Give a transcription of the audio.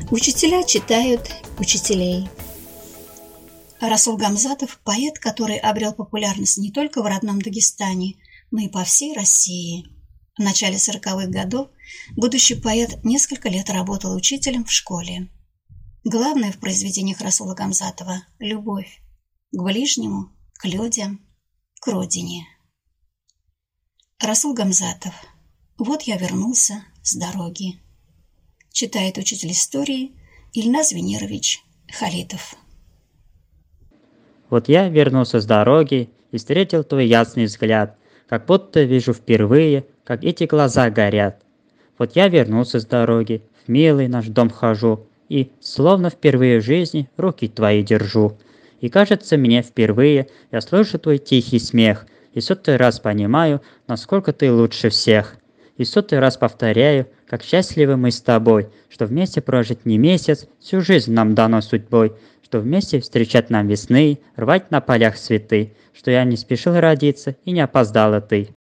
Учителя читают учителей. Расул Гамзатов – поэт, который обрел популярность не только в родном Дагестане, но и по всей России. В начале 40-х годов будущий поэт несколько лет работал учителем в школе. Главное в произведениях Расула Гамзатова – любовь к ближнему, к людям, к родине. Расул Гамзатов. Вот я вернулся с дороги. Читает учитель истории Ильназ Венерович Халитов. Вот я вернулся с дороги и встретил твой ясный взгляд, как будто вижу впервые, как эти глаза горят. Вот я вернулся с дороги, в милый наш дом хожу, и, словно впервые в жизни, руки твои держу. И кажется мне впервые, я слышу твой тихий смех, и сотый раз понимаю, насколько ты лучше всех. И сотый раз повторяю, как счастливы мы с тобой, что вместе прожить не месяц, всю жизнь нам дано судьбой, что вместе встречать нам весны, рвать на полях цветы, что я не спешил родиться и не опоздала ты.